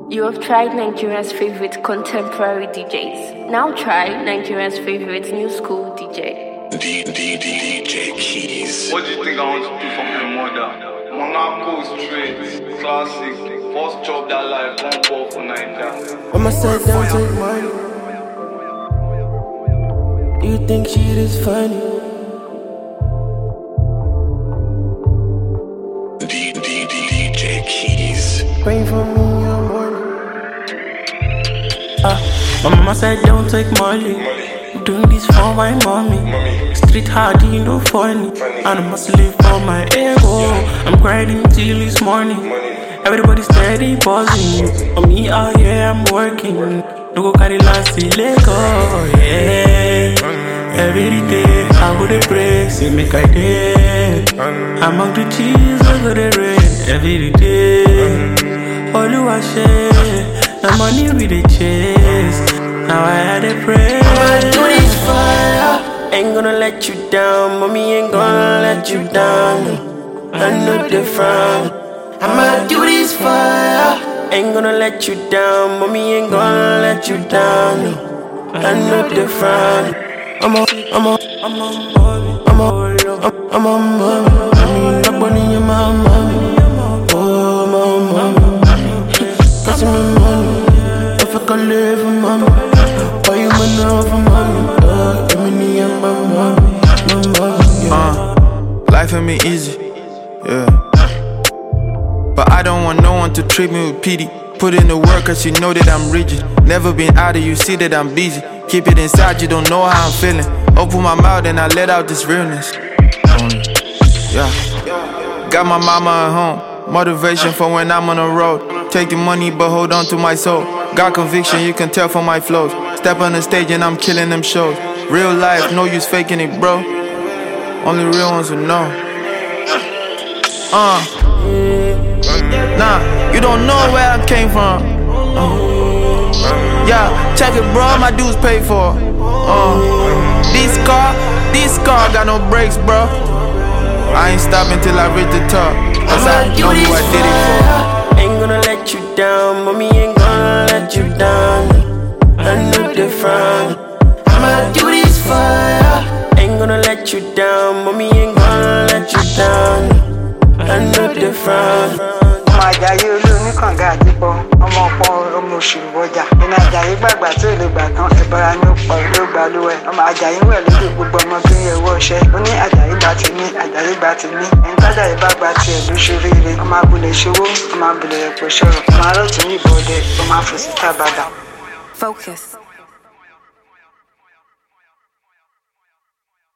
You have tried Nigeria's favorite contemporary DJs. Now try Nigeria's favorite new school DJ. DJ Keys. What do you think I want to do for my mother? Monaco straight, classic. First job that life, one ball for Nigeria. I'ma sit down, take money. Do you think shit is funny? DJ Keys. Praying for me in the morning. My mama said don't take money. I'm doing this for my mommy. Street hard, you know funny. And I must live for my ego. I'm grinding till this morning. Everybody steady buzzing. On me out here, I'm working. No go carry last till Lego. Yeah. Every day, I go to pray. See me I did. Among the cheese, I go to rain. Every day. All you are share. The money we the chase. Now I had to pray. I'ma do this fire. Ain't gonna let you down. Mommy ain't gonna let you down. I know different. I'ma do this fire. Ain't gonna let you down. Mommy ain't gonna let you down. I know different. I'm a mommy. Got money in my mommy. Oh, my mommy. Got some money. If I can live for mommy, why you know for mommy? Give me and my mommy, yeah. Life ain't been easy, yeah. But I don't want no one to treat me with pity. Put in the work cause you know that I'm rigid. Never been out of you, see that I'm busy. Keep it inside, you don't know how I'm feeling. Open my mouth and I let out this realness. Yeah. Got my mama at home. Motivation for when I'm on the road. Take the money but hold on to my soul. Got conviction, you can tell from my flows. Step on the stage and I'm killing them shows. Real life, no use faking it, bro. Only real ones will know. Nah, you don't know where I came from. Yeah, check it, bro, my dues paid for. This car got no brakes, bro. I ain't stopping till I reach the top. Cause I know who I did it for. Ain't gonna let you down, mommy ain't gonna let you down. I know different. I'ma do this fire. Ain't gonna let you down, mommy ain't gonna let you down. I know different. Àjàyí olóòní kànga àdìpọ̀ ọmọ ọ̀pọ̀ ọmọ òṣèlú ọjà iná Àjàyí gbàgbà tí ò lè gbà tán ẹ̀bọra ní ọ̀pọ̀ ló gbà lówẹ̀ ọmọ Àjàyí wẹ̀ lójú gbogbo ọmọ tó ń yẹwọ́ ọṣẹ́ ó ní Àjàyí gbà ti ní Àjàyí gbà ti ní ẹni tájàyí bá gbà tiẹ̀ ló ṣoríire ọmọ abúlé ṣòwò ọmọ abúlé ẹ̀pọ̀ ṣọ̀rọ̀ ọmọ arọ́tún ní ìbọ̀dẹ ọmọ àfòsítà bàdà. Focus.